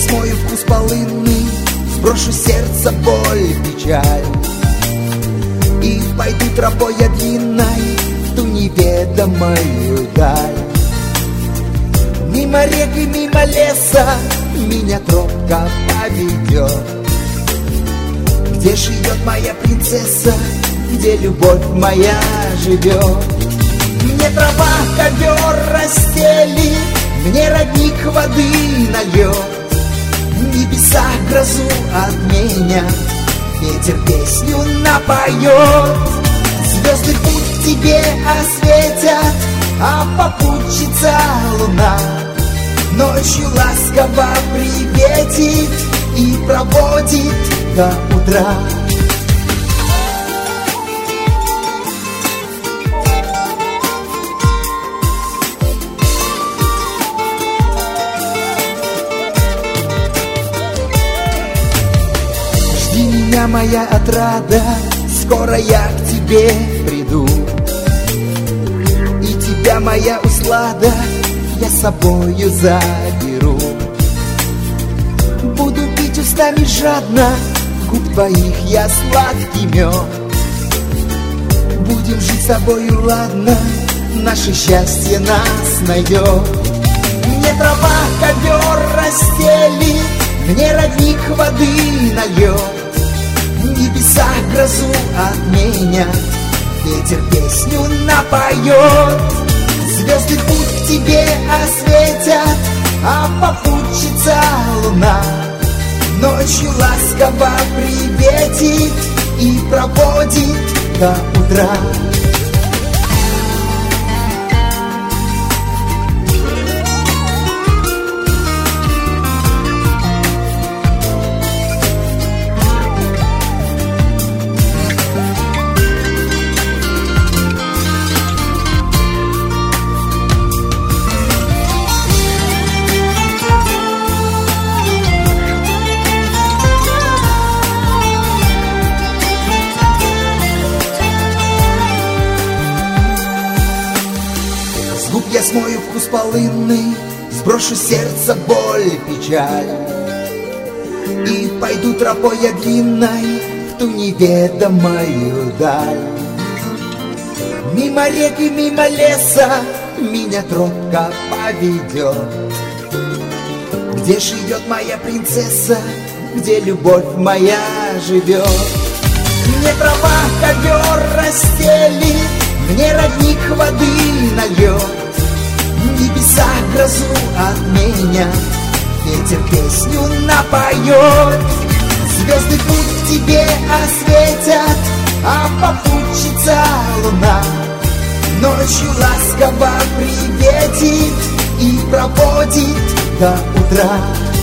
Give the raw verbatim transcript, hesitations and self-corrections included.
смою вкус полынный, сброшу сердце боль, печаль, и пойду тропой я длинной в ту неведомую даль. Мимо рек и мимо леса меня тропка поведет. Где живет моя принцесса, где любовь моя живет. Мне трава ковер расстелит, мне родник воды нальет. Небеса грозу отменят, ветер песню напоет. Звезды путь к тебе осветят, а попутчица луна ночью ласково приветит и проводит до утра. Жди меня, моя отрада, скоро я к тебе приду. И тебя, моя услада, я с собою заберу. Буду пить устами жадно губ твоих я сладкий мед. Будем жить с тобою, ладно, наше счастье нас найдет. Мне трава ковер расстелит, мне родник воды нальет. Небеса грозу отменят, ветер песню напоет. Звезды путь к тебе осветят, а попутчица луна ночью ласково приветит и проводит до утра. Я смою вкус полынный, сброшу сердце боль, печаль, и пойду тропой я длинной в ту неведомую даль. Мимо рек и мимо леса меня тропка поведет. Где живет моя принцесса, где любовь моя живет. Мне трава ковер расстелит, мне родник воды нальет. Небеса грозу отменят, ветер песню напоет. Звезды путь к тебе осветят, а попутчица луна ночью ласково приветит и проводит до утра.